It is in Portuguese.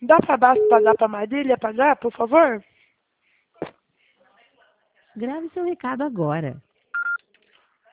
Dá para baixo pagar para Marília pagar, por favor? Grave seu recado agora.